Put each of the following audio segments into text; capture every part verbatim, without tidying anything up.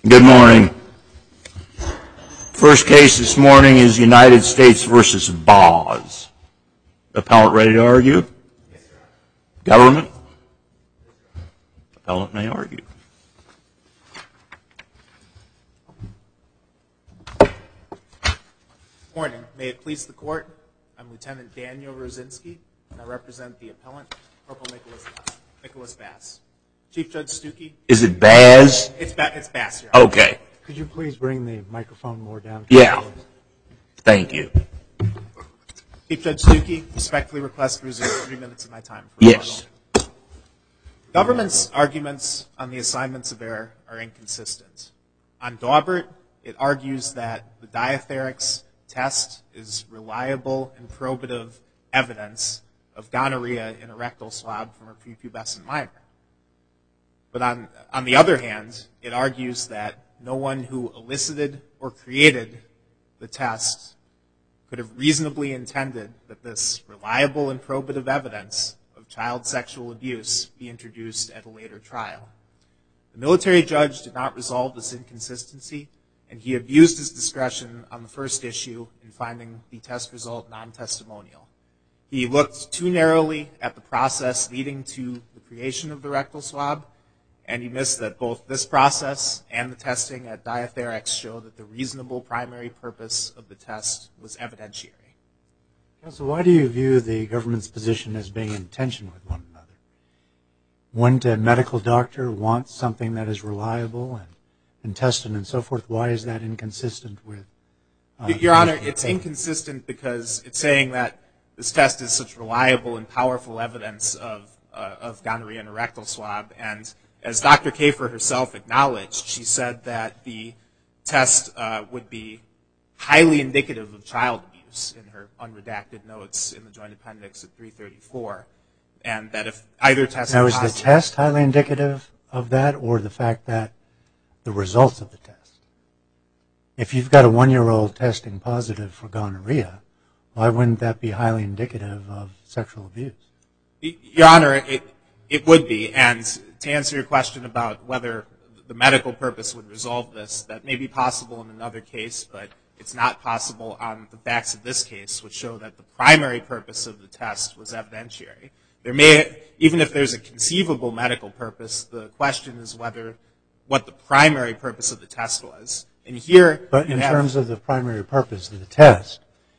Good morning. First case this morning is United States v. Boz. Appellant ready to argue? Yes, sir. Government? Appellant may argue. Good morning. May it please the court, I'm Lieutenant Daniel Rosinski, and I represent the appellant, Corporal Nicholas, Nicholas Bass. Chief Judge Stuckey. Is it Baz? It's, ba- it's Bass, Your Honor. Okay. Could you please bring the microphone more down? Yeah. Thank you. Chief Judge Stuckey, respectfully request to reserve three minutes of my time for Yes. rebuttal. Government's arguments on the assignments of error are inconsistent. On Daubert, it argues that the diatherix test is reliable and probative evidence of gonorrhea in a rectal swab from a prepubescent minor. But on, on the other hand, it argues that no one who elicited or created the test could have reasonably intended that this reliable and probative evidence of child sexual abuse be introduced at a later trial. The military judge did not resolve this inconsistency, and he abused his discretion on the first issue in finding the test result non-testimonial. He looked too narrowly at the process leading to the creation of the rectal swab, and he missed that both this process and the testing at diatherix show that the reasonable primary purpose of the test was evidentiary. Counsel, why do you view the government's position as being in tension with one another? Wouldn't a medical doctor want something that is reliable and, and tested and so forth? Why is that inconsistent with? Uh, Your Honor, it's inconsistent because it's saying that this test is such reliable and powerful evidence of, uh, of gonorrhea in a rectal swab, and as Doctor Kafer herself acknowledged, she said that the test uh, would be highly indicative of child abuse in her unredacted notes in the Joint Appendix at three thirty-four, and that if either test... Now, is the test highly indicative of that, or the fact that the results of the test? If you've got a one-year-old testing positive for gonorrhea, why wouldn't that be highly indicative of sexual abuse? Your Honor, it, it would be, and to answer your question about whether the medical purpose would resolve this, that may be possible in another case, but it's not possible on the facts of this case, which show that the primary purpose of the test was evidentiary. There may, even if there's a conceivable medical purpose, the question is whether what the primary purpose of the test was. And here, but in have, terms of the primary purpose of the test,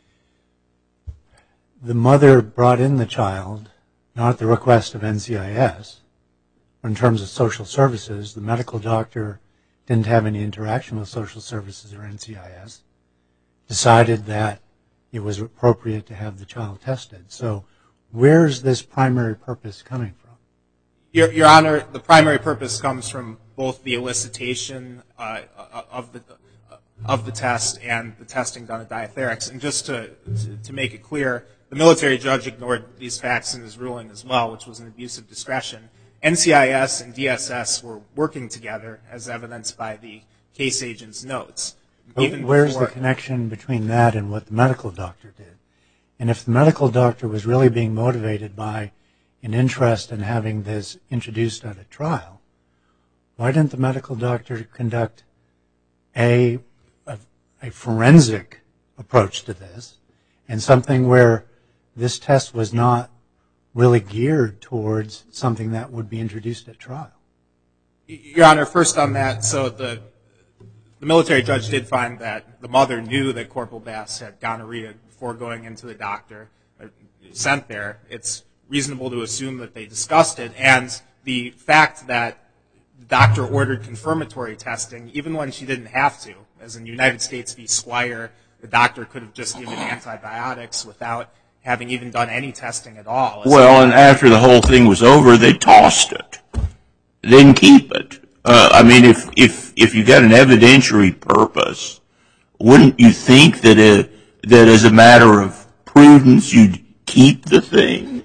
the mother brought in the child, not at the request of N C I S. In terms of social services, the medical doctor didn't have any interaction with social services or N C I S, decided that it was appropriate to have the child tested. So where's this primary purpose coming from? Your, Your Honor, the primary purpose comes from both the elicitation uh, of the of the test and the testing done at diatherix. And just to, to, to make it clear, the military judge ignored these facts in his ruling as well, which was an abuse of discretion. N C I S and D S S were working together, as evidenced by the case agent's notes. Even where's before, the connection between that and what the medical doctor did? And if the medical doctor was really being motivated by an interest in having this introduced at a trial, why didn't the medical doctor conduct a, a, a forensic approach to this, and something where this test was not really geared towards something that would be introduced at trial? Your Honor, first on that, so the the military judge did find that the mother knew that Corporal Bass had gonorrhea before going into the doctor, or sent there. It's reasonable to assume that they discussed it, and the fact that the doctor ordered confirmatory testing, even when she didn't have to, as in United States v. Squire, the doctor could have just given antibiotics without having even done any testing at all. Well, and after the whole thing was over, they tossed it. They didn't keep it. Uh, I mean, if, if, if you got an evidentiary purpose, wouldn't you think that, a, that as a matter of prudence, you'd keep the thing?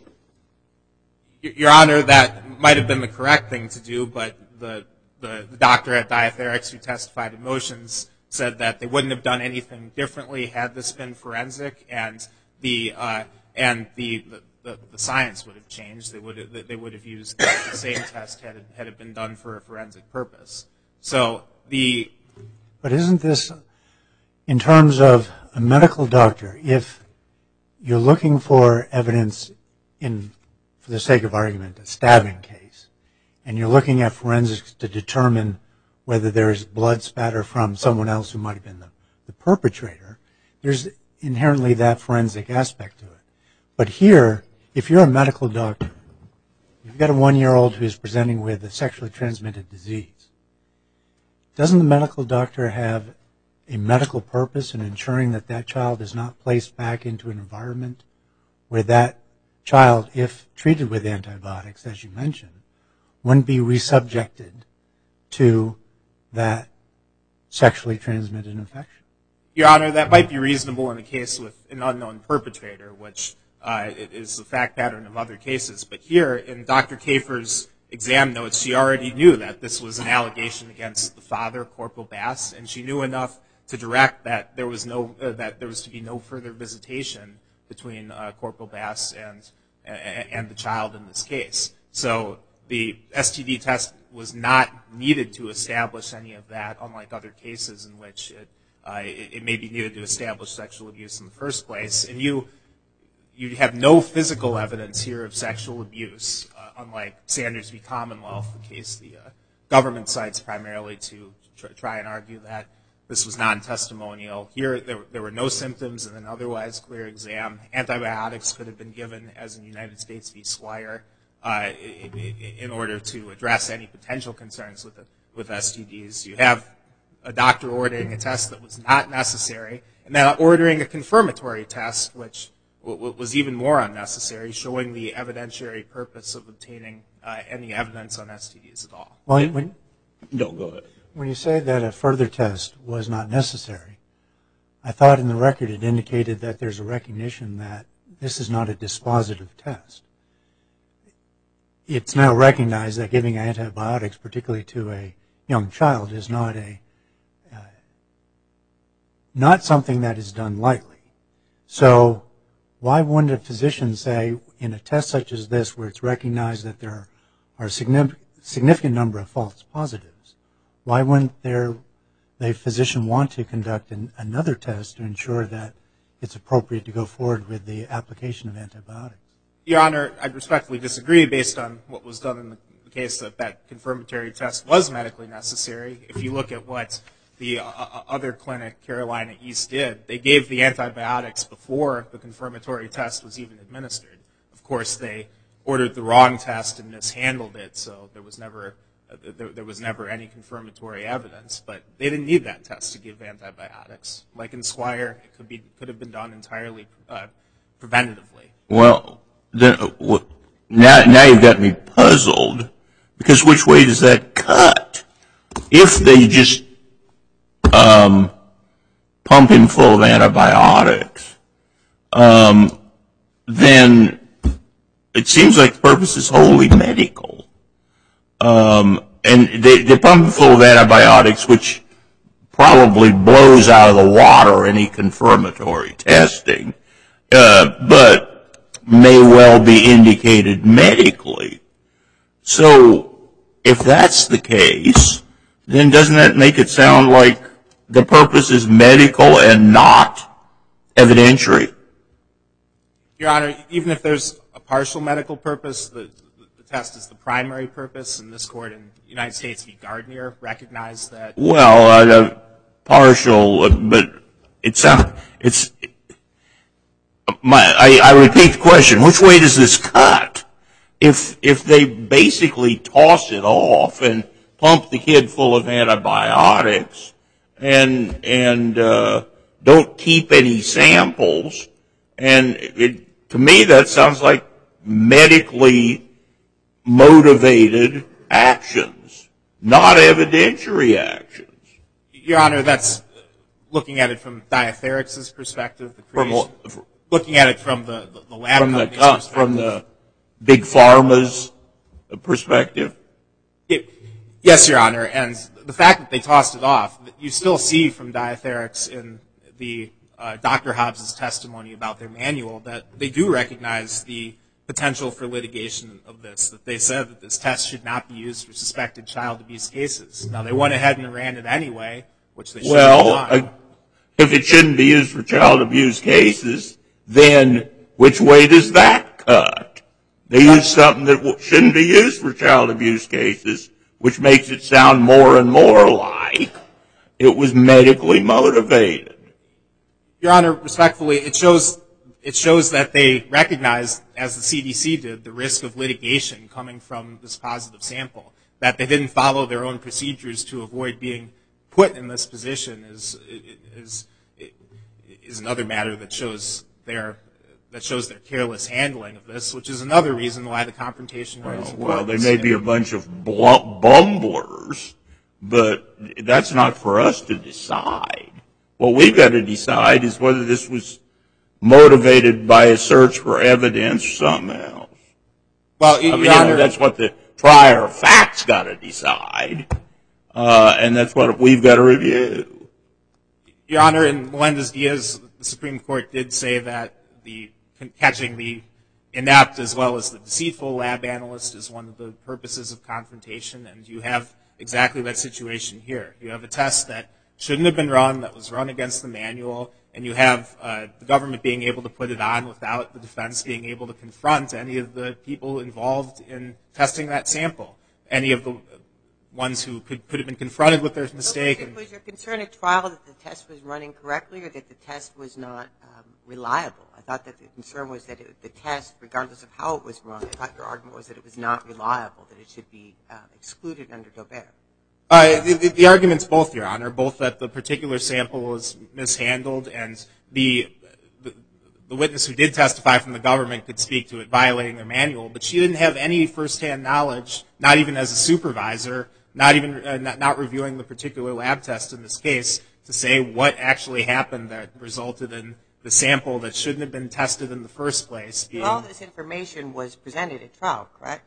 Your Honor, that might have been the correct thing to do, but the, the, the doctor at diatherix who testified in motions said that they wouldn't have done anything differently had this been forensic, and the uh, and the, the the science would have changed. They would have, they would have used the same test had it, had it been done for a forensic purpose. So the... But isn't this, in terms of a medical doctor, if you're looking for evidence in, for the sake of argument, a stabbing case, and you're looking at forensics to determine whether there is blood spatter from someone else who might have been the, the perpetrator, there's inherently that forensic aspect to it. But here, if you're a medical doctor, you've got a one-year-old who's presenting with a sexually transmitted disease, doesn't the medical doctor have a medical purpose in ensuring that that child is not placed back into an environment where that child, if treated with antibiotics, as you mentioned, wouldn't be resubjected to that sexually transmitted infection? Your Honor, that might be reasonable in a case with an unknown perpetrator, which uh, is the fact pattern of other cases. But here, in Doctor Kafer's exam notes, she already knew that this was an allegation against the father, Corporal Bass, and she knew enough to direct that there was no uh, that there was to be no further visitation between uh, Corporal Bass and and the child in this case. So the S T D test was not needed to establish any of that, unlike other cases in which it, uh, it, it may be needed to establish sexual abuse in the first place. And you you have no physical evidence here of sexual abuse, uh, unlike Sanders v. Commonwealth, the case the uh, government cites primarily to tr- try and argue that this was non-testimonial. Here, there, there were no symptoms in an otherwise clear exam. Antibiotics could have been given, as in United States v. Swire, uh, in, in order to address any potential concerns with, the, with S T Ds. You have a doctor ordering a test that was not necessary, and then ordering a confirmatory test, which w- was even more unnecessary, showing the evidentiary purpose of obtaining uh, any evidence on S T Ds at all. Well, when, No, go ahead. When you say that a further test was not necessary, I thought in the record it indicated that there's a recognition that this is not a dispositive test. It's now recognized that giving antibiotics, particularly to a young child, is not a uh, not something that is done lightly. So why wouldn't a physician say, in a test such as this, where it's recognized that there are a significant, significant number of false positives, why wouldn't there, the physician want to conduct an, another test to ensure that it's appropriate to go forward with the application of antibiotics? Your Honor, I respectfully disagree based on what was done in the case that that confirmatory test was medically necessary. If you look at what the uh, other clinic, Carolina East, did, they gave the antibiotics before the confirmatory test was even administered. Of course, they ordered the wrong test and mishandled it, so there was never There, there was never any confirmatory evidence, but they didn't need that test to give antibiotics. Like in Swire, it could be could have been done entirely uh, preventatively. Well, then, uh, now now you've got me puzzled, because which way does that cut? If they just um, pump him full of antibiotics, um, then it seems like the purpose is wholly medical. Um, and they, they pump him full of antibiotics, which probably blows out of the water any confirmatory testing, uh, but may well be indicated medically. So if that's the case, then doesn't that make it sound like the purpose is medical and not evidentiary? Your Honor, even if there's a partial medical purpose, the test is the primary purpose, and this court in United States v. Gardner recognized that. Well, uh, partial, uh, but it sounds it's. My, I, I repeat the question: which way does this cut? If if they basically toss it off and pump the kid full of antibiotics and and uh, don't keep any samples, and it, to me that sounds like medically motivated actions, not evidentiary actions. Your Honor, that's looking at it from Diatherix's perspective. The creation, from, looking at it from the, the, the lab from company's the, uh, perspective. From the big pharma's perspective? It, yes, Your Honor, and the fact that they tossed it off, you still see from Diatherix in the uh, Doctor Hobbs' testimony about their manual that they do recognize the potential for litigation of this, that they said that this test should not be used for suspected child abuse cases. Now, they went ahead and ran it anyway, which they should well, have done. Uh, if it shouldn't be used for child abuse cases, then which way does that cut? They use something that w- shouldn't be used for child abuse cases, which makes it sound more and more like it was medically motivated. Your Honor, respectfully, it shows it shows that they recognized, as the C D C did, the risk of litigation coming from this positive sample. That they didn't follow their own procedures to avoid being put in this position is is is another matter that shows their that shows their careless handling of this, which is another reason why the confrontation right is important. Well, they may be a bunch of bl- bumblers, but that's not for us to decide. What we've got to decide is whether this was motivated by a search for evidence or something else. Well, I mean, Your Honor, you know, that's what the trier of facts got to decide, uh, and that's what we've got to review. Your Honor, in Melendez-Diaz, the Supreme Court did say that the catching the inept as well as the deceitful lab analyst is one of the purposes of confrontation, and you have exactly that situation here. You have a test that shouldn't have been run, that was run against the manual, and you have uh, the government being able to put it on without the defense being able to confront any of the people involved in testing that sample, any of the ones who could, could have been confronted with their mistake. So was, was your concern at trial that the test was running correctly or that the test was not um, reliable? I thought that the concern was that it, the test, regardless of how it was run, I thought your argument was that it was not reliable, that it should be uh, excluded under Daubert. Uh, the, the argument's both, Your Honor, both that the particular sample was mishandled and the, the the witness who did testify from the government could speak to it violating their manual, but she didn't have any firsthand knowledge, not even as a supervisor, not even uh, not, not reviewing the particular lab test in this case, to say what actually happened that resulted in the sample that shouldn't have been tested in the first place. Being, all this information was presented at trial, correct?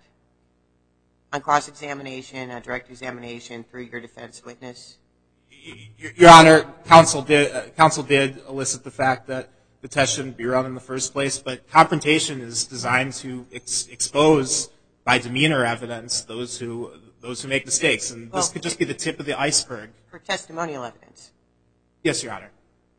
On cross-examination, uh, direct examination through your defense witness? Your, Your Honor, counsel did, uh, counsel did elicit the fact that the test shouldn't be run in the first place, but confrontation is designed to ex- expose by demeanor evidence those who those who make mistakes, and well, this could just be the tip of the iceberg. For testimonial evidence? Yes, Your Honor.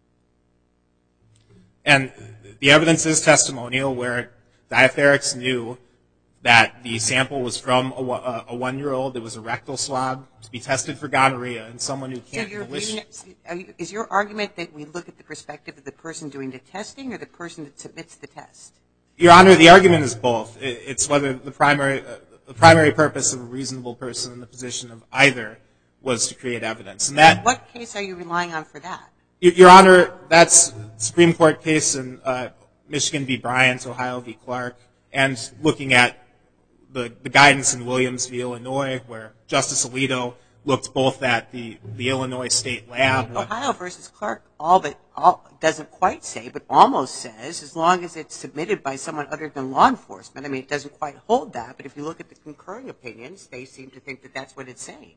And the evidence is testimonial where Diatherix knew that the sample was from a, a one-year-old. It was a rectal swab to be tested for gonorrhea, and someone who can't so volition. Is your argument that we look at the perspective of the person doing the testing or the person that submits the test? Your Honor, the argument is both. It's whether the primary uh, the primary purpose of a reasonable person in the position of either was to create evidence. And that. What case are you relying on for that? Your, Your Honor, that's Supreme Court case in uh, Michigan v. Bryant, Ohio v. Clark, and looking at the, the guidance in Williams v. Illinois, where Justice Alito looked both at the, the Illinois State Lab. Ohio versus Clark, all but all doesn't quite say, but almost says, as long as it's submitted by someone other than law enforcement. I mean, it doesn't quite hold that, but if you look at the concurring opinions, they seem to think that that's what it's saying.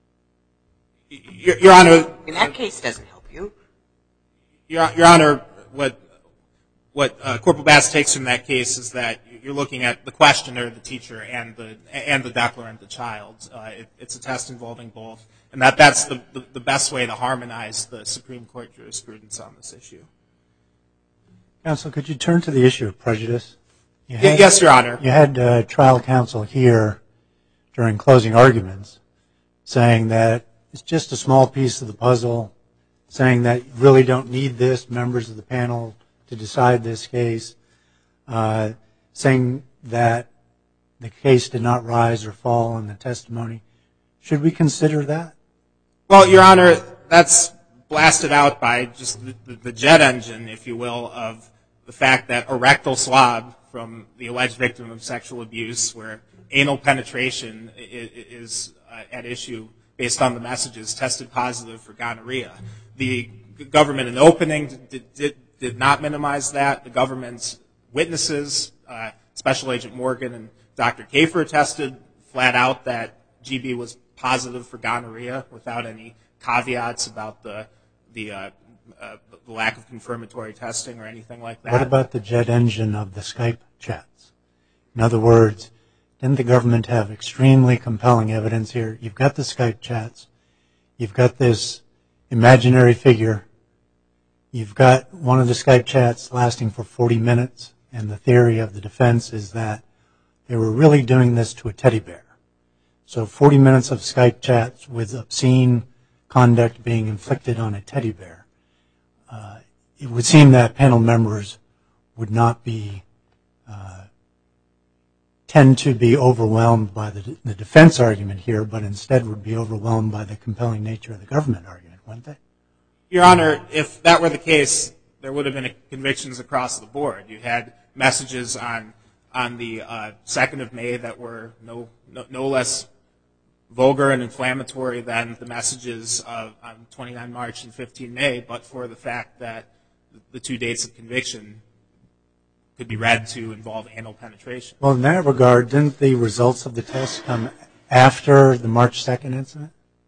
Your, Your Honor, in that case, doesn't help you. Your, Your Honor, what what uh, Corporal Bass takes from that case is that you're looking at the questioner, the teacher, and the and the declarant, the child. Uh, it, it's a test involving both, and that that's the, the, the best way to harmonize the Supreme Court jurisprudence on this issue. Counsel, could you turn to the issue of prejudice? You had, yes, Your Honor. You had uh, trial counsel here during closing arguments saying that it's just a small piece of the puzzle, saying that you really don't need this, members of the panel, to decide this case, uh, saying that the case did not rise or fall in the testimony. Should we consider that? Well, Your Honor, that's blasted out by just the, the, the jet engine, if you will, of the fact that a rectal swab from the alleged victim of sexual abuse, where anal penetration is uh, at issue based on the messages, tested positive for gonorrhea. The government in opening did, did, did not minimize that. The government's witnesses, uh, Special Agent Morgan and Doctor Kafer, tested flat out that G B was positive for gonorrhea without any caveats about the the, uh, uh, the lack of confirmatory testing or anything like that. What about the jet engine of the Skype chats? In other words, didn't the government have extremely compelling evidence here? You've got the Skype chats. You've got this imaginary figure. You've got one of the Skype chats lasting for forty minutes, and the theory of the defense is that they were really doing this to a teddy bear. So forty minutes of Skype chats with obscene conduct being inflicted on a teddy bear. Uh, it would seem that panel members would not be, uh, tend to be overwhelmed by the, the defense argument here, but instead would be overwhelmed by the compelling nature of the government argument, wouldn't they? Your Honor, if that were the case, there would have been convictions across the board. You had messages on on the uh, second of May that were no, no no less vulgar and inflammatory than the messages of, on twenty-nine March and fifteen May, but for the fact that the two dates of conviction could be read to involve anal penetration. Well, in that regard, didn't the results of the test come after the March second incident?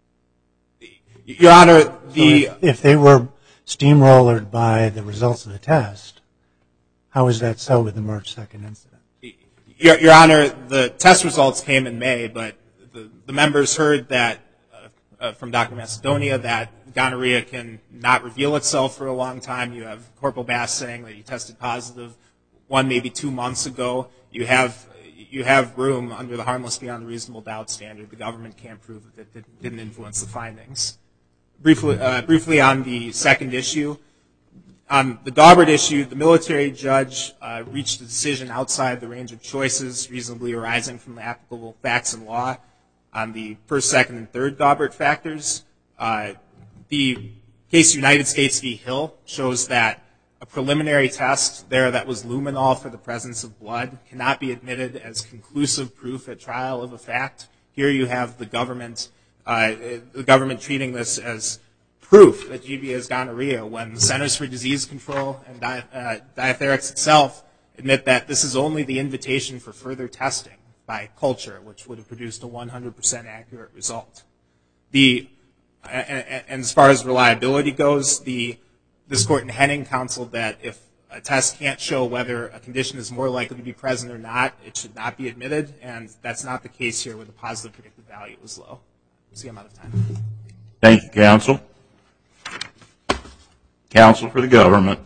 Your Honor, the... So if, if they were steamrollered by the results of the test, how is that so with the March second incident? Your, Your Honor, the test results came in May, but the, the members heard that uh, uh, from Doctor Macedonia that gonorrhea can not reveal itself for a long time. You have Corporal Bass saying that he tested positive one, maybe two months ago. You have you have room under the harmless beyond reasonable doubt standard. The government can't prove that it didn't influence the findings. Briefly, uh, briefly on the second issue, on the Daubert issue, the military judge uh, reached a decision outside the range of choices reasonably arising from the applicable facts and law on the first, second, and third Daubert factors. Uh, the case United States v. Hill shows that a preliminary test there that was luminol for the presence of blood cannot be admitted as conclusive proof at trial of a fact. Here you have the government uh, the government treating this as proof that G B has gonorrhea when the Centers for Disease Control and Di- uh, Diatherics itself admit that this is only the invitation for further testing by culture, which would have produced a one hundred percent accurate result. The and, and as far as reliability goes, the this court in Henning counseled that if a test can't show whether a condition is more likely to be present or not, it should not be admitted, and that's not the case here where the positive predictive value was low. See, I'm out of time. Thank you, counsel. Counsel for the government.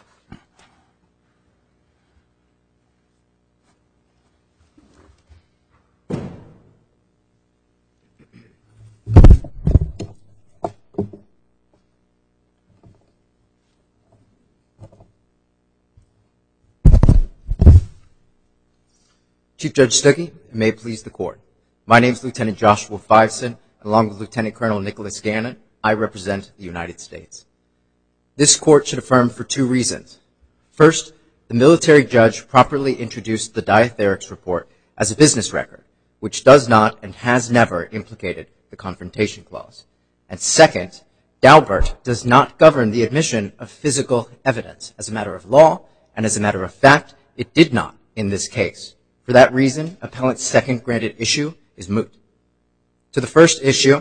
Chief Judge Stuckey, and may it please the court. My name is Lieutenant Joshua Fiveson. Along with Lieutenant Colonel Nicholas Gannon, I represent the United States. This court should affirm for two reasons. First, the military judge properly introduced the Diatherics report as a business record, which does not and has never implicated the Confrontation Clause. And second, Daubert does not govern the admission of physical evidence. As a matter of law and as a matter of fact, it did not in this case. For that reason, appellant's second granted issue is moot. To the first issue,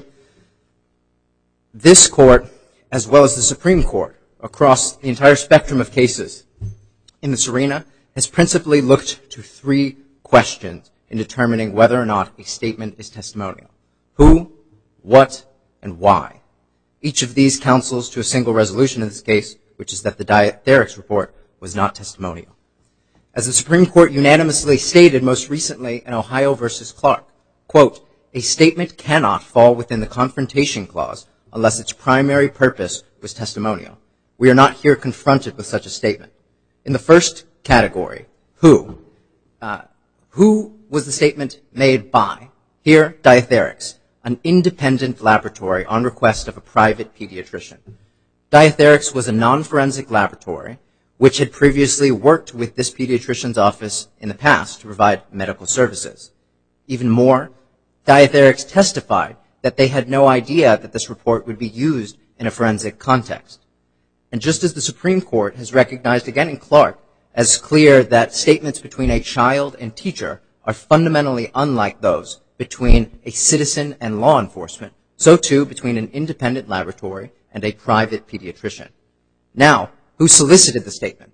this court, as well as the Supreme Court, across the entire spectrum of cases in this arena, has principally looked to three questions in determining whether or not a statement is testimonial. Who, what, and why. Each of these counsels to a single resolution in this case, which is that the Diatherics report was not testimonial. As the Supreme Court unanimously stated most recently in Ohio versus Clark, quote, a statement cannot fall within the Confrontation Clause unless its primary purpose was testimonial. We are not here confronted with such a statement. In the first category, who? Uh, who was the statement made by? Here, Diatherics, an independent laboratory on request of a private pediatrician. Diatherics was a non-forensic laboratory which had previously worked with this pediatrician's office in the past to provide medical services. Even more, Diatherics testified that they had no idea that this report would be used in a forensic context. And just as the Supreme Court has recognized again in Clark as clear that statements between a child and teacher are fundamentally unlike those between a citizen and law enforcement, so too between an independent laboratory and a private pediatrician. Now, who solicited the statement?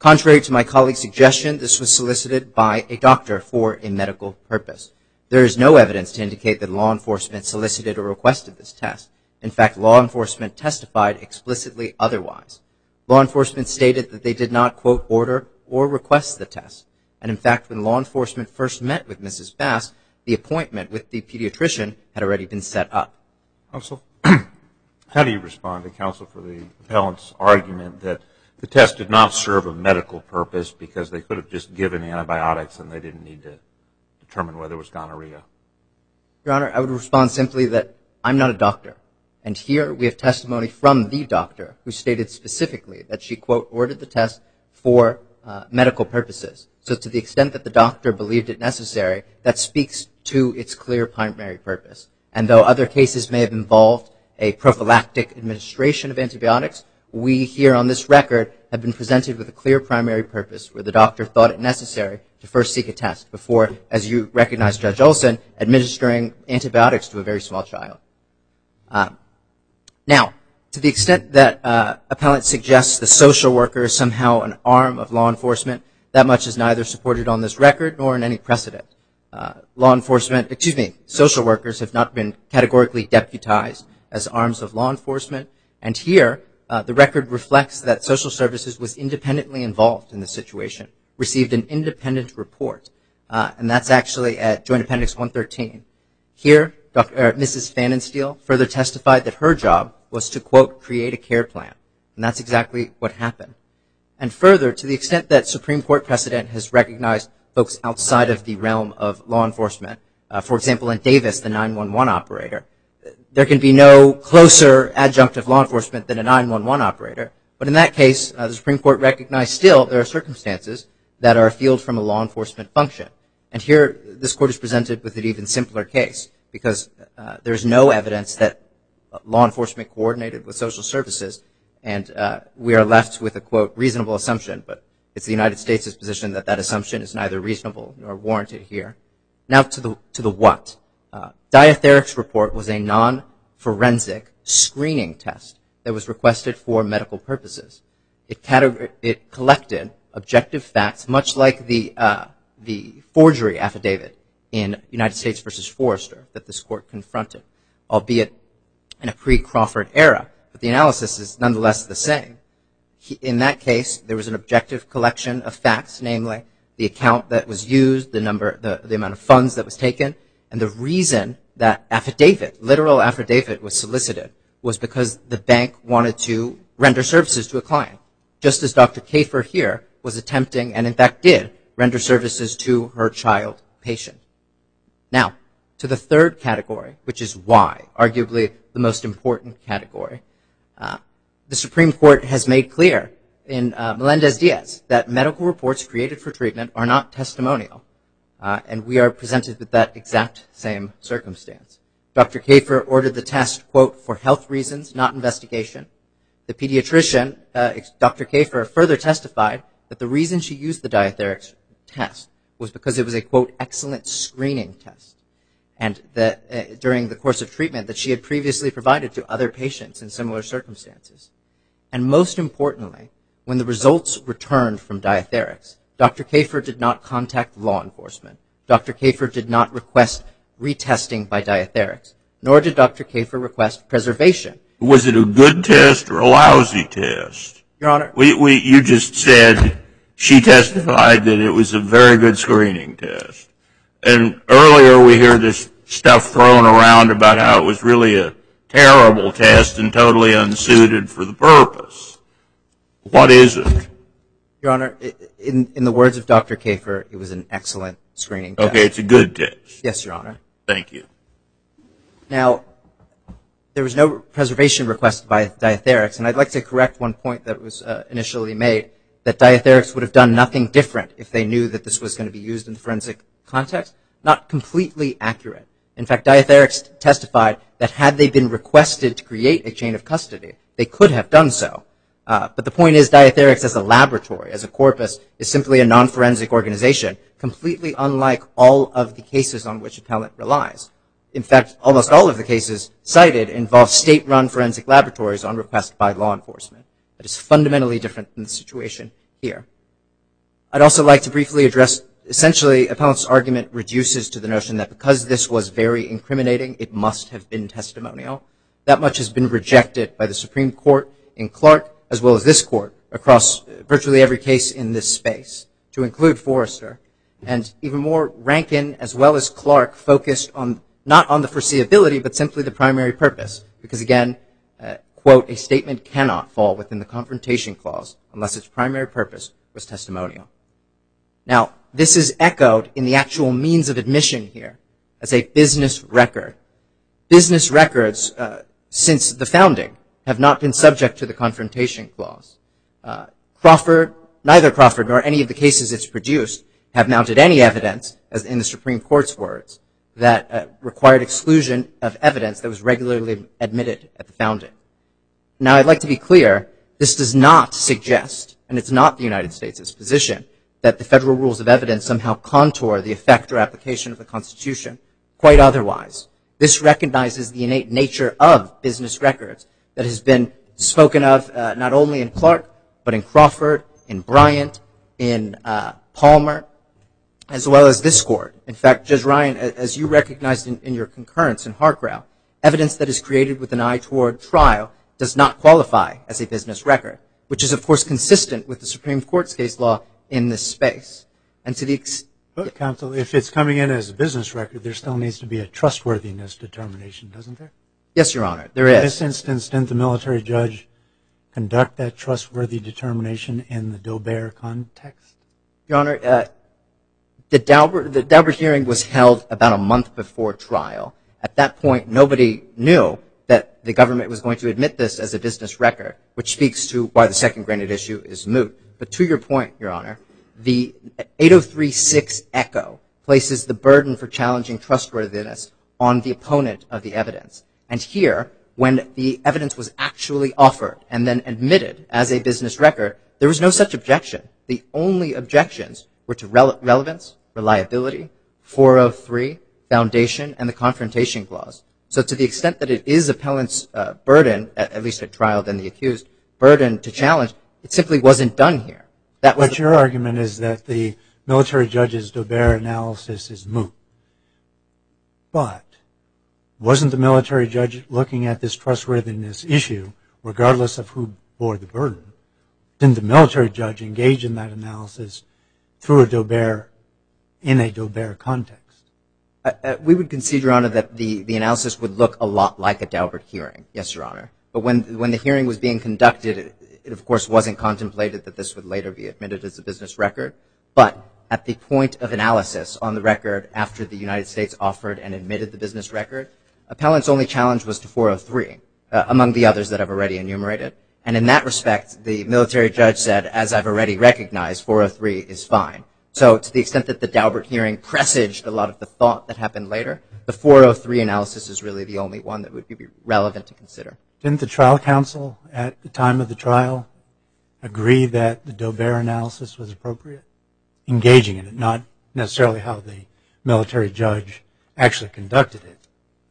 Contrary to my colleague's suggestion, this was solicited by a doctor for a medical purpose. There is no evidence to indicate that law enforcement solicited or requested this test. In fact, law enforcement testified explicitly otherwise. Law enforcement stated that they did not, quote, order or request the test. And in fact, when law enforcement first met with Missus Bass, the appointment with the pediatrician had already been set up. Counsel, how do you respond to counsel for the appellant's argument that the test did not serve a medical purpose because they could have just given antibiotics and they didn't need to determine whether it was gonorrhea? Your Honor, I would respond simply that I'm not a doctor. And here we have testimony from the doctor who stated specifically that she, quote, ordered the test for uh, medical purposes. So to the extent that the doctor believed it necessary, that speaks to its clear primary purpose. And though other cases may have involved a prophylactic administration of antibiotics, we here on this record have been presented with a clear primary purpose where the doctor thought it necessary to first seek a test before, as you recognize, Judge Olson, administering antibiotics to a very small child. Uh, now, to the extent that uh, appellant suggests the social worker is somehow an arm of law enforcement, that much is neither supported on this record nor in any precedent. Uh, law enforcement, excuse me, social workers have not been categorically deputized as arms of law enforcement. And here, uh, the record reflects that social services was independently involved in the situation, received an independent report. Uh, and that's actually at Joint Appendix one thirteen. Here, Doctor, uh, Missus Pfannenstiel further testified that her job was to, quote, create a care plan. And that's exactly what happened. And further, to the extent that Supreme Court precedent has recognized folks outside of the realm of law enforcement, uh, for example, in Davis, the nine one one operator, there can be no closer adjunct of law enforcement than a nine one one operator. But in that case, uh, the Supreme Court recognized still there are circumstances that are afield from a law enforcement function. And here, this Court is presented with an even simpler case because uh, there's no evidence that law enforcement coordinated with social services, and uh, we are left with a, quote, reasonable assumption, but it's the United States' position that that assumption is neither reasonable nor warranted here. Now to the to the what. Uh, Diatheric's report was a non-forensic screening test that was requested for medical purposes. It, categor- it collected objective facts, much like the uh, the forgery affidavit in United States versus Forrester that this Court confronted, albeit in a pre-Crawford era. But the analysis is nonetheless the same. He, in that case, there was an objective collection of facts, namely the account that was used, the number, the, the amount of funds that was taken, and the reason that affidavit, literal affidavit, was solicited was because the bank wanted to render services to a client, just as Doctor Kafer here was attempting, and in fact did, render services to her child patient. Now, to the third category, which is why, arguably the most important category. Uh, the Supreme Court has made clear in uh, Melendez-Diaz that medical reports created for treatment are not testimonial, uh, and we are presented with that exact same circumstance. Doctor Kafer ordered the test, quote, for health reasons, not investigation. The pediatrician, uh, Doctor Kafer, further testified that the reason she used the Diatherix test was because it was a, quote, excellent screening test, and that uh, during the course of treatment that she had previously provided to other patients in similar circumstances. And most importantly, when the results returned from Diatherix, Doctor Kafer did not contact law enforcement. Doctor Kafer did not request retesting by Diatherix, nor did Doctor Kafer request preservation. Was it a good test or a lousy test? Your Honor. We, we, you just said she testified that it was a very good screening test. And earlier we hear this stuff thrown around about how it was really a terrible test and totally unsuited for the purpose. What is it? Your Honor, in, in the words of Doctor Kafer, it was an excellent screening test. Okay, it's a good test. Yes, Your Honor. Thank you. Now, there was no preservation request by Diatherix, and I'd like to correct one point that was uh, initially made, that Diatherix would have done nothing different if they knew that this was going to be used in the forensic context. Not completely accurate. In fact, Diatherix testified that had they been requested to create a chain of custody, they could have done so. Uh, but the point is, Diatherix as a laboratory, as a corpus, is simply a non-forensic organization, completely unlike all of the cases on which appellant relies. In fact, almost all of the cases cited involve state-run forensic laboratories on request by law enforcement. That is fundamentally different than the situation here. I'd also like to briefly address, essentially, appellant's argument reduces to the notion that because this was very incriminating, it must have been testimonial. That much has been rejected by the Supreme Court in Clark, as well as this court, across virtually every case in this space, to include Forrester. And even more, Rankin, as well as Clark, focused on not on the foreseeability, but simply the primary purpose. Because again, uh, quote, a statement cannot fall within the confrontation clause unless its primary purpose was testimonial. Now, this is echoed in the actual means of admission here as a business record. Business records, uh, since the founding, have not been subject to the confrontation clause. Uh, Crawford, neither Crawford nor any of the cases it's produced have mounted any evidence, as in the Supreme Court's words, that uh, required exclusion of evidence that was regularly admitted at the founding. Now, I'd like to be clear, this does not suggest, and it's not the United States' position, that the federal rules of evidence somehow contour the effect or application of the Constitution. Quite otherwise. This recognizes the innate nature of business records that has been spoken of uh, not only in Clark, but in Crawford, in Bryant, in uh, Palmer, as well as this court. In fact, Judge Ryan, as you recognized in, in your concurrence in Hartgrau, evidence that is created with an eye toward trial does not qualify as a business record, which is, of course, consistent with the Supreme Court's case law in this space. And to the ex- But, counsel, if it's coming in as a business record, there still needs to be a trustworthiness determination, doesn't there? Yes, Your Honor, there is. In this instance, didn't the military judge conduct that trustworthy determination in the Daubert context? Your Honor, uh, the Daubert, the Daubert hearing was held about a month before trial. At that point, nobody knew that the government was going to admit this as a business record, which speaks to why the second granted issue is moot. But to your point, Your Honor, the eight oh three six echo places the burden for challenging trustworthiness on the opponent of the evidence. And here, when the evidence was actually offered and then admitted as a business record, there was no such objection. The only objections were to rele- relevance, reliability, four oh three, foundation, and the confrontation clause. So to the extent that it is appellant's uh, burden, at, at least at trial than the accused, burden to challenge, it simply wasn't done here. That was But your argument is that the military judge's Daubert analysis is moot. But wasn't the military judge looking at this trustworthiness issue, regardless of who bore the burden? Didn't the military judge engage in that analysis through a Daubert, in a Daubert context? Uh, uh, we would concede, Your Honor, that the, the analysis would look a lot like a Daubert hearing. Yes, Your Honor. But when when the hearing was being conducted, it, it of course wasn't contemplated that this would later be admitted as a business record. But at the point of analysis on the record after the United States offered and admitted the business record, appellant's only challenge was to four oh three, uh, among the others that I've already enumerated. And in that respect, the military judge said, as I've already recognized, four oh three is fine. So to the extent that the Daubert hearing presaged a lot of the thought that happened later, the four oh three analysis is really the only one that would be relevant to consider. Didn't the trial counsel at the time of the trial agree that the Daubert analysis was appropriate? Engaging in it, not necessarily how the military judge actually conducted it.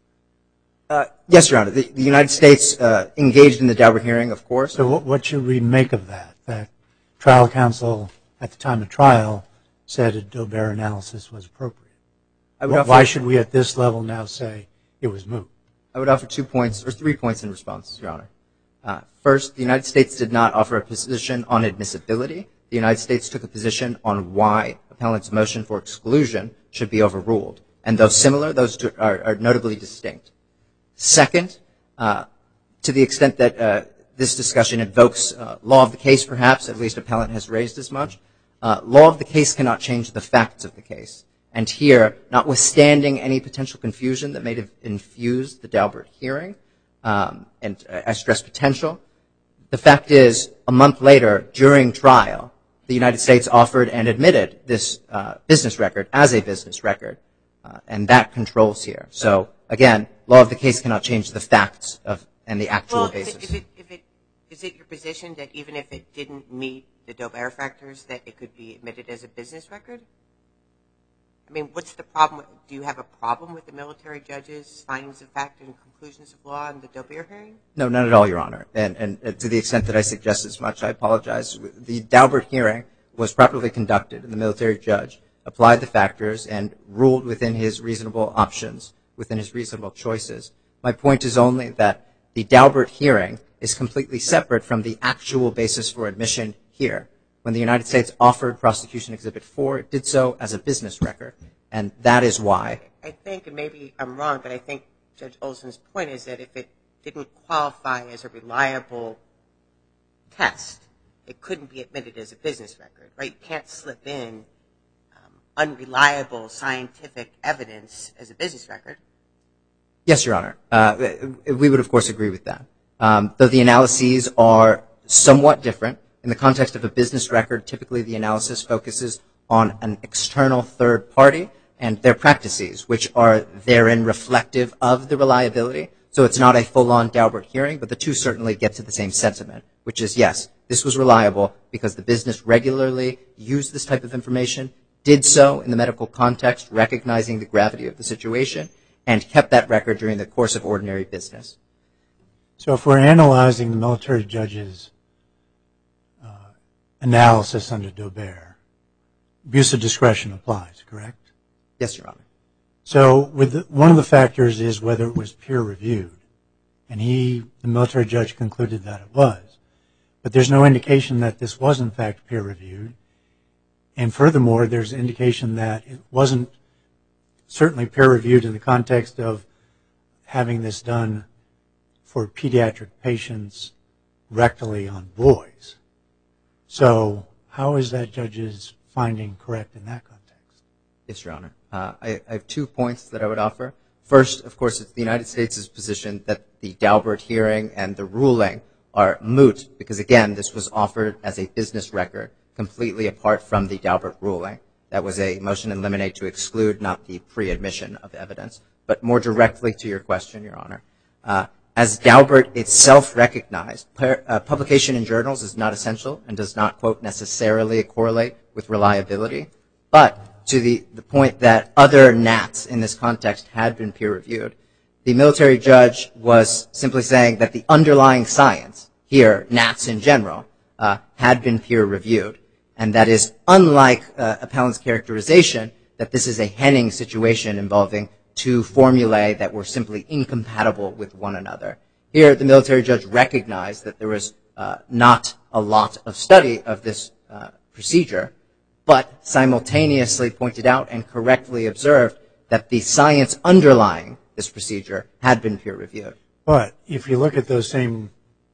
Uh, yes, Your Honor. The, the United States uh, engaged in the Daubert hearing, of course. So what, what should we make of that? That trial counsel at the time of trial said a Daubert analysis was appropriate. I would Why offer, should we at this level now say it was moot? I would offer two points, or three points in response, Your Honor. Uh, first, the United States did not offer a position on admissibility. The United States took a position on why appellant's motion for exclusion should be overruled. And though similar, those two are, are notably distinct. Second, uh, to the extent that uh, this discussion invokes uh, law of the case, perhaps, at least appellant has raised as much, uh, law of the case cannot change the facts of the case. And here, notwithstanding any potential confusion that may have infused the Daubert hearing, um, and I stress potential, the fact is, a month later, during trial, the United States offered and admitted this uh, business record as a business record, uh, and that controls here. So, again, law of the case cannot change the facts of and the actual well, basis. If it, if it, is it your position that even if it didn't meet the Daubert factors, that it could be admitted as a business record? I mean, what's the problem? Do you have a problem with the military judge's findings of fact and conclusions of law in the Daubert hearing? No, not at all, Your Honor. And, and to the extent that I suggest as much, I apologize. The Daubert hearing was properly conducted, and the military judge applied the factors and ruled within his reasonable options, within his reasonable choices. My point is only that the Daubert hearing is completely separate from the actual basis for admission here. When the United States offered Prosecution Exhibit four, it did so as a business record, and that is why. I think, and maybe I'm wrong, but I think Judge Olson's point is that if it didn't qualify as a reliable test, it couldn't be admitted as a business record, right? You can't slip in um, unreliable scientific evidence as a business record. Yes, Your Honor. Uh, we would, of course, agree with that. Um, though the analyses are somewhat different. In the context of a business record, typically the analysis focuses on an external third party and their practices, which are therein reflective of the reliability. So it's not a full-on Daubert hearing, but the two certainly get to the same sentiment, which is, yes, this was reliable because the business regularly used this type of information, did so in the medical context, recognizing the gravity of the situation, and kept that record during the course of ordinary business. So if we're analyzing the military judge's uh, analysis under Daubert, abuse of discretion applies, correct? Yes, Your Honor. So with the, one of the factors is whether it was peer-reviewed, and he, the military judge, concluded that it was. But there's no indication that this was, in fact, peer-reviewed. And furthermore, there's indication that it wasn't certainly peer-reviewed in the context of having this done for pediatric patients rectally on boys. So how is that judge's finding correct in that context? Yes, Your Honor. Uh, I, I have two points that I would offer. First, of course, it's the United States' position that the Daubert hearing and the ruling are moot because, again, this was offered as a business record completely apart from the Daubert ruling. That was a motion in limine to exclude, not the pre-admission of evidence. But more directly to your question, Your Honor, uh, as Daubert itself recognized, per, uh, publication in journals is not essential and does not, quote, necessarily correlate with reliability. But to the, the point that other N A Ts in this context had been peer-reviewed, the military judge was simply saying that the underlying science here, N A Ts in general, uh, had been peer-reviewed. And that is unlike uh, appellant's characterization that this is a Henning situation involving two formulae that were simply incompatible with one another. Here, the military judge recognized that there was uh, not a lot of study of this uh, procedure, but simultaneously pointed out and correctly observed that the science underlying this procedure had been peer-reviewed. But if you look at those same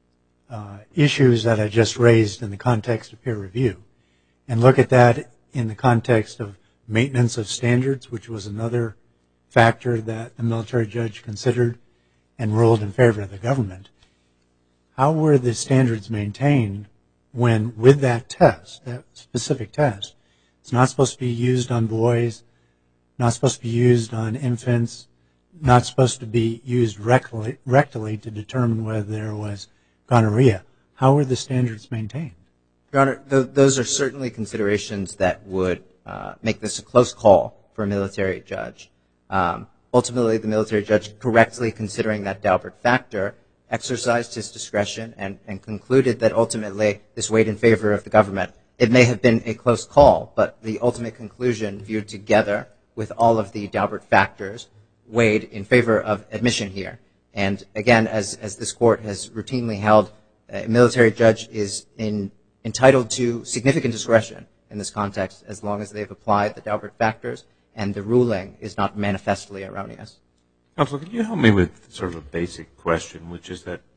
uh, issues that I just raised in the context of peer review, and look at that in the context of maintenance of standards, which was another factor that the military judge considered and ruled in favor of the government, how were the standards maintained when with that test, that specific test, it's not supposed to be used on boys, not supposed to be used on infants, not supposed to be used rectally, rectally to determine whether there was gonorrhea? How were the standards maintained? Your Honor, th- those are certainly considerations that would uh, make this a close call for a military judge. Um, ultimately, the military judge, correctly considering that Daubert factor, exercised his discretion and, and concluded that ultimately this weighed in favor of the government. It may have been a close call, but the ultimate conclusion, viewed together with all of the Daubert factors, weighed in favor of admission here. And again, as, as this court has routinely held, a military judge is in entitled to significant discretion in this context as long as they've applied the Daubert factors and the ruling is not manifestly erroneous. Counsel, could you help me with sort of a basic question, which is that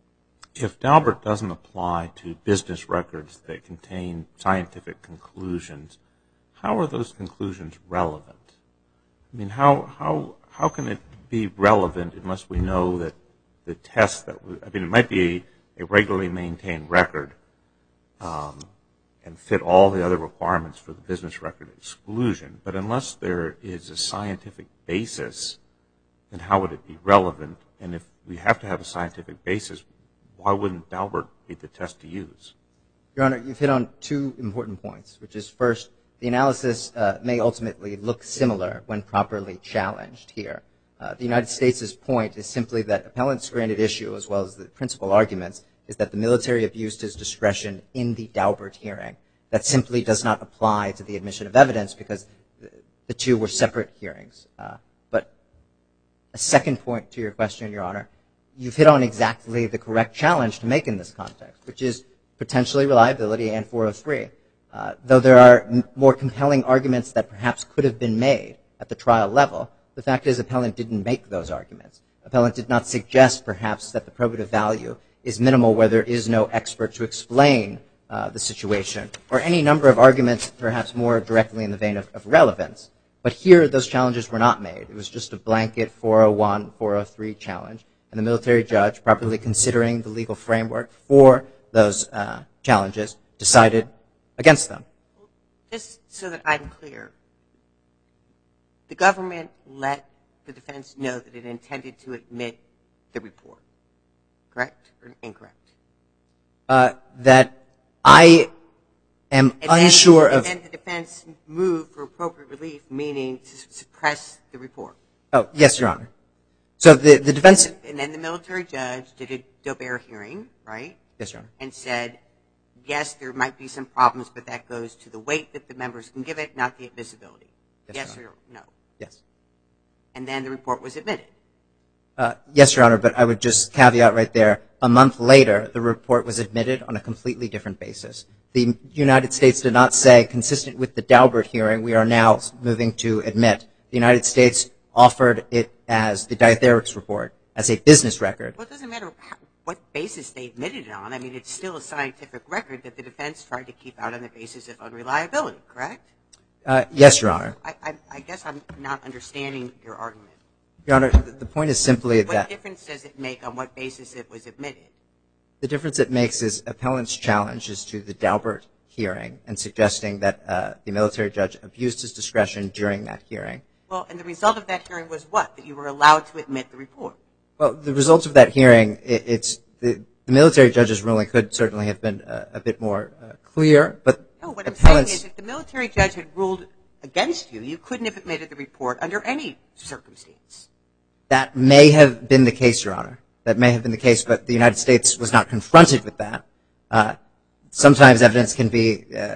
if Daubert doesn't apply to business records that contain scientific conclusions, how are those conclusions relevant? I mean, how how how can it be relevant unless we know that the test that we, I mean, it might be a, a regularly maintained record, Um, and fit all the other requirements for the business record exclusion. But unless there is a scientific basis, then how would it be relevant? And if we have to have a scientific basis, why wouldn't Daubert be the test to use? Your Honor, you've hit on two important points, which is first, the analysis uh, may ultimately look similar when properly challenged here. Uh, the United States' point is simply that appellant's granted issue, as well as the principal arguments, is that the military abused his discretion in the Daubert hearing. that simply does not apply to the admission of evidence because the two were separate hearings. Uh, but a second point to your question, Your Honor, you've hit on exactly the correct challenge to make in this context, which is potentially reliability and four oh three. Uh, though there are m- more compelling arguments that perhaps could have been made at the trial level, the fact is appellant didn't make those arguments. Appellant did not suggest perhaps that the probative value is minimal where there is no expert to explain uh, the situation, or any number of arguments perhaps more directly in the vein of, of relevance. But here those challenges were not made. It was just a blanket four oh one, four oh three challenge, and the military judge, properly considering the legal framework for those uh, challenges, decided against them. Just so that I'm clear, the government let the defense know that it intended to admit the report, correct or incorrect? Uh, that I am and unsure then, of... And then the defense moved for appropriate relief, meaning to suppress the report. Oh, yes, Your Honor. So the, the defense... And then the military judge did a Daubert hearing, right? Yes, Your Honor. And said, yes, there might be some problems, but that goes to the weight that the members can give it, not the admissibility. Yes, yes or no? Yes. And then the report was admitted. Uh, yes, Your Honor, but I would just caveat right there. A month later, the report was admitted on a completely different basis. The United States did not say, consistent with the Daubert hearing, we are now moving to admit. The United States offered it as the Diatherics report, as a business record. Well, it doesn't matter how, what basis they admitted it on. I mean, it's still a scientific record that the defense tried to keep out on the basis of unreliability, correct? Uh, yes, Your Honor. I, I, I guess I'm not understanding your argument. Your Honor, the point is simply what that... What difference does it make on what basis it was admitted? The difference it makes is appellant's challenge is to the Daubert hearing and suggesting that uh, the military judge abused his discretion during that hearing. Well, and the result of that hearing was what? That you were allowed to admit the report? Well, the result of that hearing, it, it's the, the military judge's ruling could certainly have been uh, a bit more uh, clear, but no, what I'm saying is if the military judge had ruled against you, you couldn't have admitted the report under any circumstance. That may have been the case, Your Honor. That may have been the case, but the United States was not confronted with that. Uh, sometimes evidence can be uh,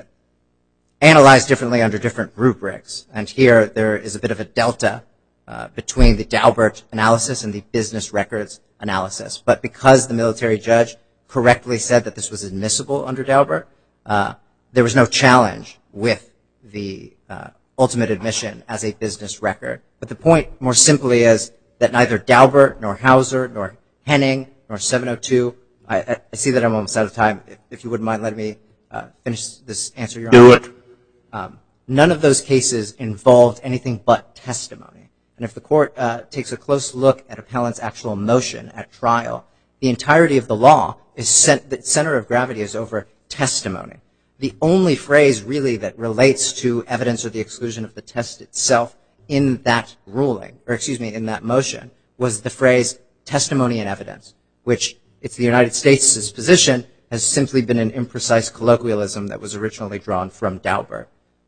analyzed differently under different rubrics, and here there is a bit of a delta uh, between the Daubert analysis and the business records analysis. But because the military judge correctly said that this was admissible under Daubert, uh, there was no challenge with the uh, ultimate admission as a business record. But the point more simply is that neither Daubert nor Hauser nor Henning nor seven oh two, I, I see that I'm almost out of time. If, if you wouldn't mind letting me uh, finish this answer, Your Honor. Do it. Um, none of those cases involved anything but testimony. And if the court uh, takes a close look at appellant's actual motion at trial, the entirety of the law is sent, the center of gravity is over testimony. The only phrase really that relates to evidence or the exclusion of the test itself in that ruling, or excuse me, in that motion, was the phrase testimony and evidence, which it's the United States' position has simply been an imprecise colloquialism that was originally drawn from Daubert.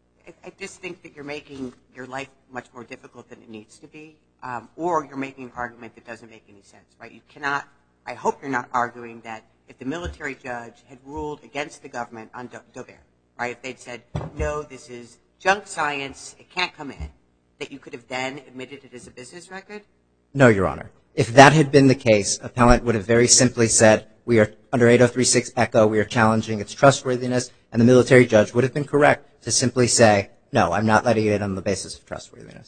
I just think that you're making your life much more difficult than it needs to be, um, or you're making an argument that doesn't make any sense, right? You cannot, I hope you're not arguing that if the military judge had ruled against the government on Daubert, right, if they'd said, no, this is junk science, it can't come in, that you could have then admitted it as a business record? No, Your Honor. If that had been the case, appellant would have very simply said, we are under eight oh three six ECHO, we are challenging its trustworthiness, and the military judge would have been correct to simply say, no, I'm not letting it on the basis of trustworthiness.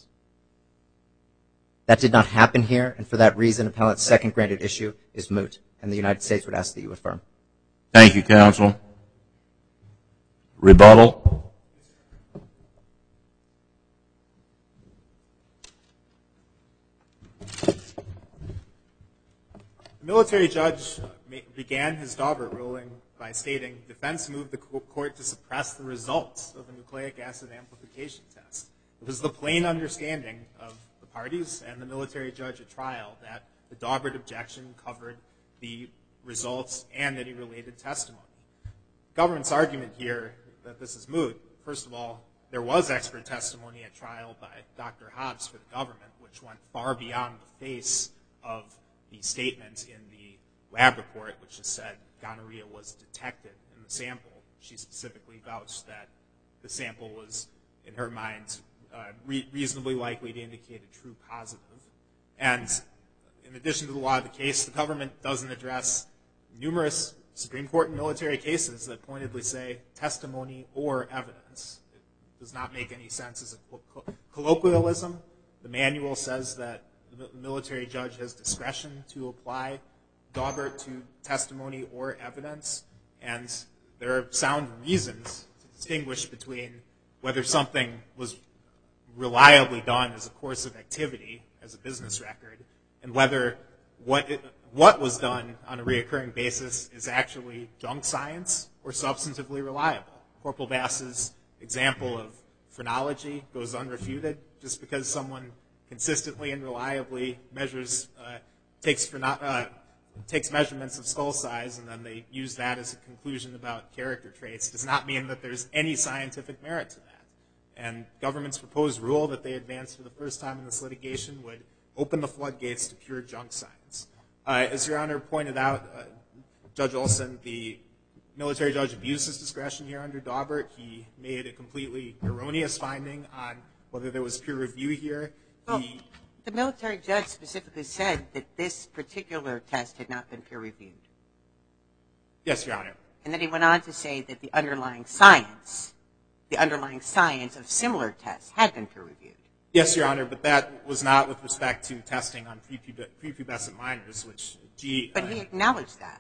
That did not happen here, and for that reason, appellant's second granted issue is moot, and the United States would ask that you affirm. Thank you, counsel. Rebuttal. The military judge began his Daubert ruling by stating, defense moved the court to suppress the results of the nucleic acid amplification test. It was the plain understanding of the parties and the military judge at trial that the Daubert objection covered the results and any related testimony. The government's argument here that this is moot, first of all, there was expert testimony at trial by Doctor Hobbs for the government, which went far beyond the face of the statements in the lab report, which just said gonorrhea was detected in the sample. she specifically vouched that the sample was, in her mind, uh, re- reasonably likely to indicate a true positive. And in addition to the law of the case, the government doesn't address numerous Supreme Court and military cases that pointedly say testimony or evidence. It does not make any sense as a colloquialism. The manual says that the military judge has discretion to apply Daubert to testimony or evidence, and there are sound reasons to distinguish between whether something was reliably done as a course of activity, as a business record, and whether what it, what was done on a reoccurring basis is actually junk science or substantively reliable. Corporal Bass's example of phrenology goes unrefuted. Just because someone consistently and reliably measures, uh, takes, phreno- uh, takes measurements of skull size and then they use that as a conclusion about character traits does not mean that there's any scientific merit to that. And government's proposed rule that they advanced for the first time in this litigation would open the floodgates to pure junk science. Uh, as Your Honor pointed out, uh, Judge Olson, the military judge abused his discretion here under Daubert. He made a completely erroneous finding on whether there was peer review here. Well, He, the military judge specifically said that this particular test had not been peer reviewed. yes, Your Honor. And then he went on to say that the underlying science, the underlying science of similar tests had been peer reviewed. Yes, Your Honor, but that was not with respect to testing on prepub- prepubescent minors, which G. But uh, he acknowledged that.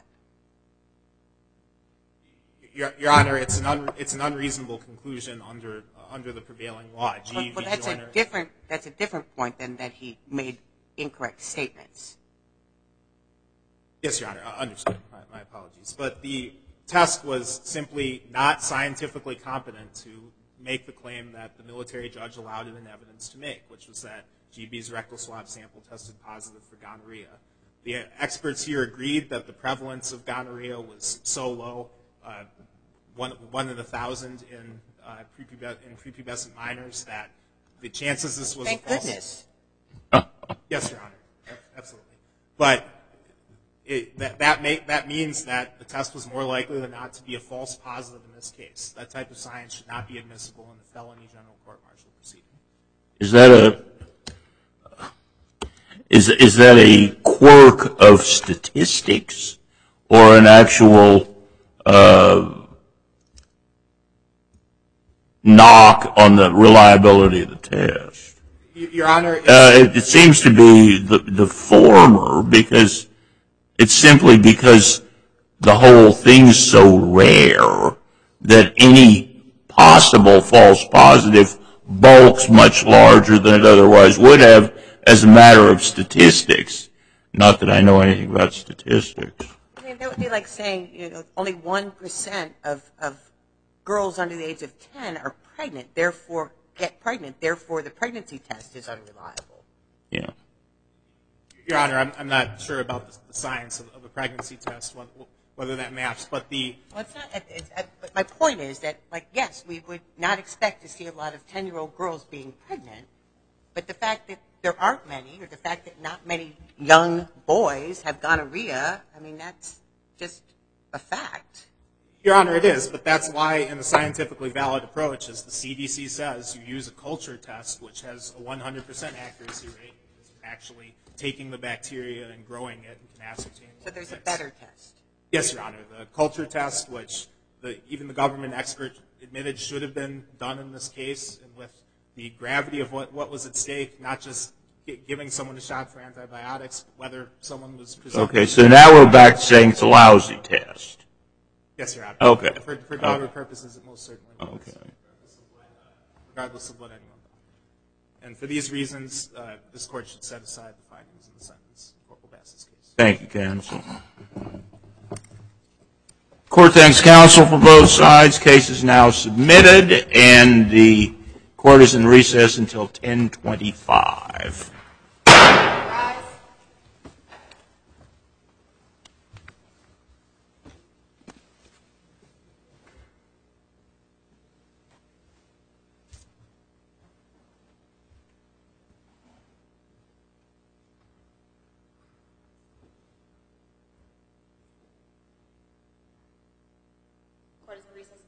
Your, Your Honor, it's an un, it's an unreasonable conclusion under uh, under the prevailing law. G. Well, well, v. that's a Joyner. different that's a different point than that he made incorrect statements. Yes, Your Honor, uh, understood. My, my apologies. But the test was simply not scientifically competent to make the claim that the military judge allowed it in evidence to make, which was that G B's rectal swab sample tested positive for gonorrhea. The experts here agreed that the prevalence of gonorrhea was so low, uh, one, one in a thousand in, uh, prepube- in prepubescent minors, that the chances this was Thank a false... goodness. Yes, Your Honor, absolutely. But it, that that, make, that means that the test was more likely than not to be a false positive in this case. That type of science should not be admissible in the felony general court-martial proceeding. Is that a is is that a quirk of statistics or an actual uh, knock on the reliability of the test? Your Honor, Uh, it, it seems to be the, the former, because it's simply because the whole thing's so rare that any possible false positive bulks much larger than it otherwise would have as a matter of statistics. Not that I know anything about statistics. I mean, that would be like saying, you know, only one percent of, of girls under the age of ten are pregnant, therefore get pregnant, therefore the pregnancy test is unreliable. Yeah. Your Honor, I'm, I'm not sure about the, the science of, of a pregnancy test, whether that maps, but the... Well, it's not, it's, it's, but my point is that, like, yes, we would not expect to see a lot of ten-year-old girls being pregnant, but the fact that there aren't many, or the fact that not many young boys have gonorrhea, I mean, that's just a fact. Your Honor, it is, but that's why in the scientifically valid approach, as the C D C says, you use a culture test, which has a one hundred percent accuracy rate. It's actually taking the bacteria and growing it and can ascertain. So there's a better test. Yes, Your Honor. The culture test, which the, even the government expert admitted should have been done in this case, and with the gravity of what, what was at stake, not just giving someone a shot for antibiotics, but whether someone was presumptive. Okay, so now we're back to saying it's a lousy test. Yes, Your Honor. Okay. For, for Daubert Okay. purposes, it most certainly was. Okay. Regardless of what anyone thought. And for these reasons, uh, this court should set aside the findings in the sentence in Corporal Bass's case. Thank you, counsel. Court thanks counsel for both sides. Case is now submitted, and the court is in recess until ten twenty-five. Court is in recess